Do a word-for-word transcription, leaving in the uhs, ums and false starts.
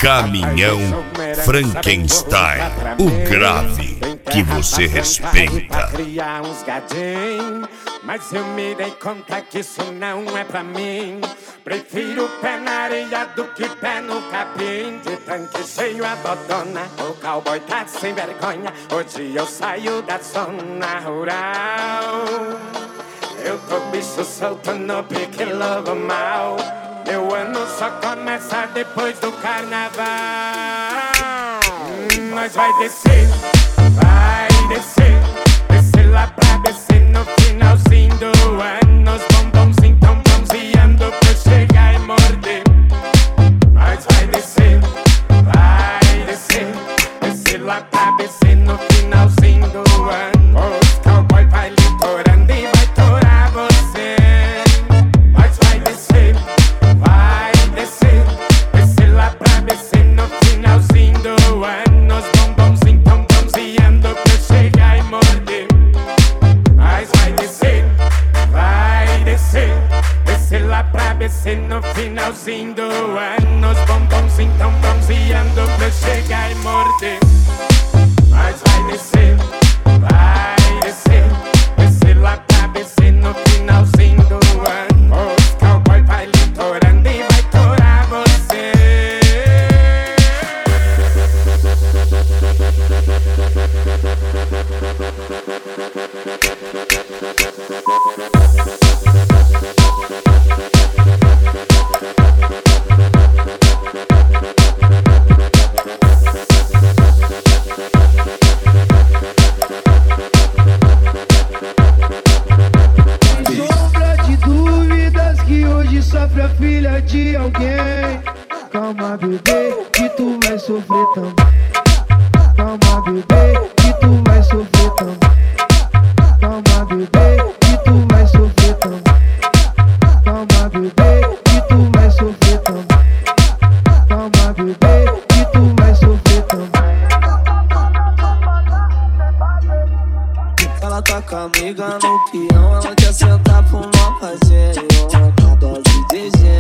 Caminhão Frankenstein, o grave que você respeita. Criar uns gadinhos, mas eu me dei conta que isso não é pra mim. Prefiro pé na areia do que pé no capim. De tanque cheio a dodona, o cowboy tá sem vergonha. Hoje eu saio da zona rural. Eu tô bicho solto no pique lobo mal. Meu ano só começa depois do carnaval. hum, Nós vai descer, vai descer, descer lá pra descer no finalzinho do ano. Os bombonzinhos tão bronzeando pra eu chegar e morder. Nós vai descer, vai descer, descer lá pra descer no finalzinho do ano. Os cowboy vai litorando e vai torar você. Nós vai descer, vai descer, descer lá pra descer no finalzinho do ano. Os bombonzinhos tão bronzeando pra eu chegar e morder. Nós vai descer, vai descer, descer lá pra descer no finalzinho do ano. Os bombonzinhos tão bronzeando pra eu chegar e morder. Nós vai descer, vai descer, descer lá pra descer no finalzinho do ano. Os cowboy vai litorando e vai torar você. Sofre a filha de alguém. Calma, bebê, que tu vai sofrer também. Calma, bebê, que tu vai sofrer também. Calma, bebê, que tu vai sofrer também. Calma, bebê, que tu vai sofrer também. Calma, bebê, que tu vai sofrer também. Ela tá com a amiga no peão, ela quer sentar pra uma fazer. Dose de gel.